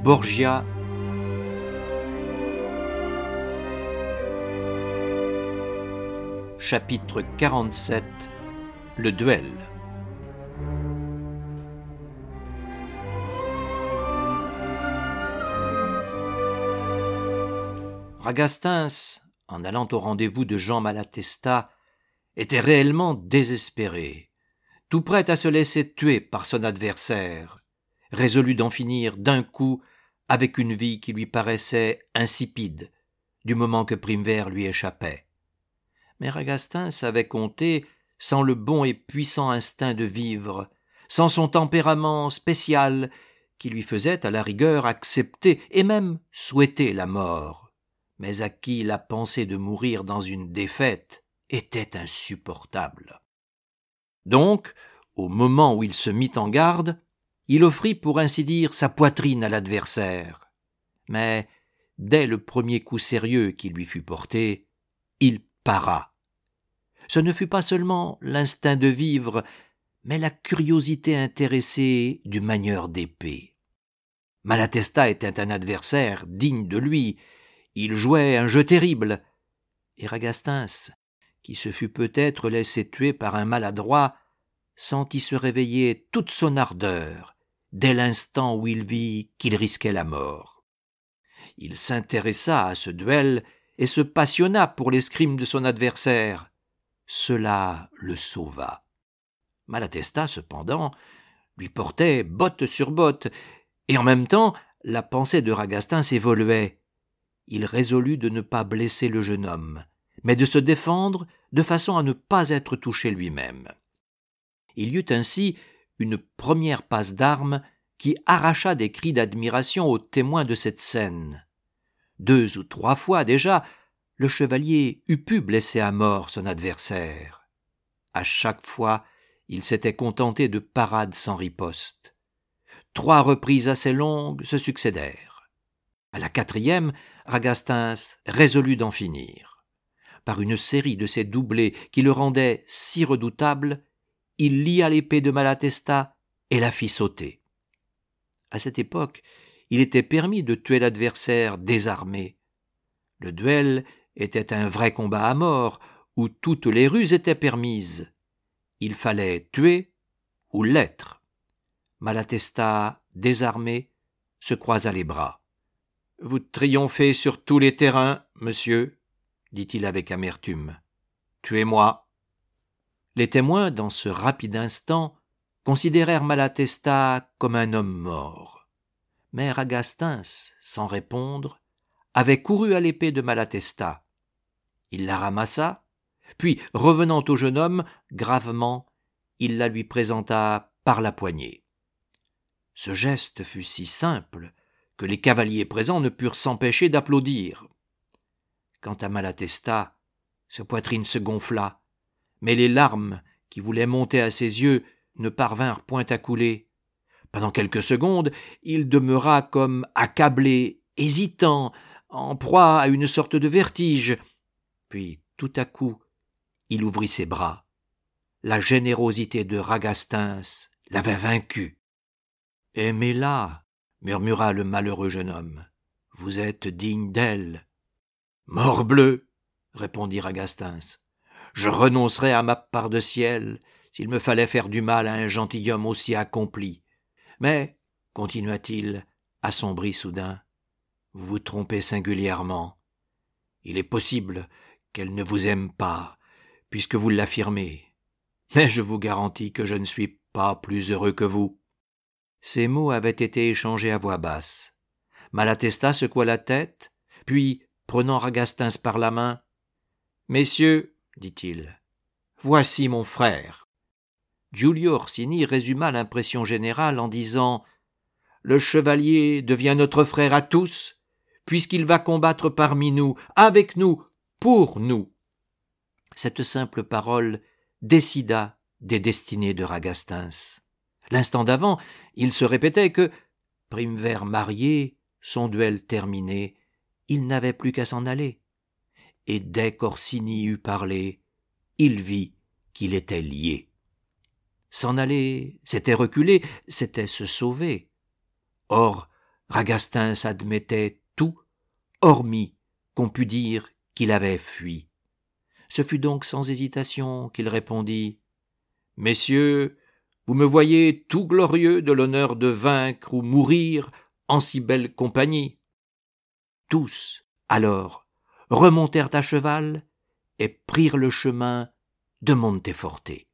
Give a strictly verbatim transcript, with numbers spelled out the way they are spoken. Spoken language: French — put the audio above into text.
Borgia. Chapitre quarante-sept. Le duel. Ragastins, en allant au rendez-vous de Jean Malatesta, était réellement désespéré, tout prêt à se laisser tuer par son adversaire, résolu d'en finir d'un coup avec une vie qui lui paraissait insipide, du moment que Primevère lui échappait. Mais Ragastins avait compté sans le bon et puissant instinct de vivre, sans son tempérament spécial qui lui faisait à la rigueur accepter et même souhaiter la mort, mais à qui la pensée de mourir dans une défaite était insupportable. Donc, au moment où il se mit en garde, il offrit pour ainsi dire sa poitrine à l'adversaire. Mais, dès le premier coup sérieux qui lui fut porté, il para. Ce ne fut pas seulement l'instinct de vivre, mais la curiosité intéressée du manieur d'épée. Malatesta était un adversaire digne de lui, il jouait un jeu terrible, et Ragastins, qui se fut peut-être laissé tuer par un maladroit, sentit se réveiller toute son ardeur, dès l'instant où il vit qu'il risquait la mort. Il s'intéressa à ce duel et se passionna pour l'escrime de son adversaire. Cela le sauva. Malatesta, cependant, lui portait botte sur botte, et en même temps, la pensée de Ragastins évoluait. Il résolut de ne pas blesser le jeune homme, mais de se défendre de façon à ne pas être touché lui-même. Il y eut ainsi une première passe d'armes qui arracha des cris d'admiration aux témoins de cette scène. Deux ou trois fois déjà, le chevalier eût pu blesser à mort son adversaire. À chaque fois, il s'était contenté de parades sans riposte. Trois reprises assez longues se succédèrent. À la quatrième, Ragastins résolut d'en finir. Par une série de ces doublés qui le rendaient si redoutable, il lia l'épée de Malatesta et la fit sauter. À cette époque, il était permis de tuer l'adversaire désarmé. Le duel était un vrai combat à mort, où toutes les ruses étaient permises. Il fallait tuer ou l'être. Malatesta, désarmé, se croisa les bras. « Vous triomphez sur tous les terrains, monsieur, » dit-il avec amertume. « Tuez-moi. » Les témoins, dans ce rapide instant, considérèrent Malatesta comme un homme mort. Mais Ragastins, sans répondre, avait couru à l'épée de Malatesta. Il la ramassa, puis, revenant au jeune homme, gravement, il la lui présenta par la poignée. Ce geste fut si simple que les cavaliers présents ne purent s'empêcher d'applaudir. Quant à Malatesta, sa poitrine se gonfla, mais les larmes qui voulaient monter à ses yeux ne parvinrent point à couler. Pendant quelques secondes, il demeura comme accablé, hésitant, en proie à une sorte de vertige. Puis, tout à coup, il ouvrit ses bras. La générosité de Ragastins l'avait vaincu. « Aimez-la, » murmura le malheureux jeune homme. « Vous êtes digne d'elle. »« Morbleu !» répondit Ragastins. « Je renoncerais à ma part de ciel s'il me fallait faire du mal à un gentilhomme aussi accompli. Mais, continua-t-il, assombri soudain, vous vous trompez singulièrement. Il est possible qu'elle ne vous aime pas, puisque vous l'affirmez. Mais je vous garantis que je ne suis pas plus heureux que vous. » Ces mots avaient été échangés à voix basse. Malatesta secoua la tête, puis, prenant Ragastins par la main, « Messieurs, dit-il, voici mon frère. » Giulio Orsini résuma l'impression générale en disant « Le chevalier devient notre frère à tous, puisqu'il va combattre parmi nous, avec nous, pour nous. » Cette simple parole décida des destinées de Ragastins. L'instant d'avant, il se répétait que, Primevère marié, son duel terminé, il n'avait plus qu'à s'en aller. Et dès qu'Orsini eut parlé, il vit qu'il était lié. S'en aller, c'était reculer, c'était se sauver. Or, Ragastins admettait tout, hormis qu'on pût dire qu'il avait fui. Ce fut donc sans hésitation qu'il répondit « Messieurs, vous me voyez tout glorieux de l'honneur de vaincre ou mourir en si belle compagnie. » Tous, alors, remontèrent à cheval et prirent le chemin de Monteforte.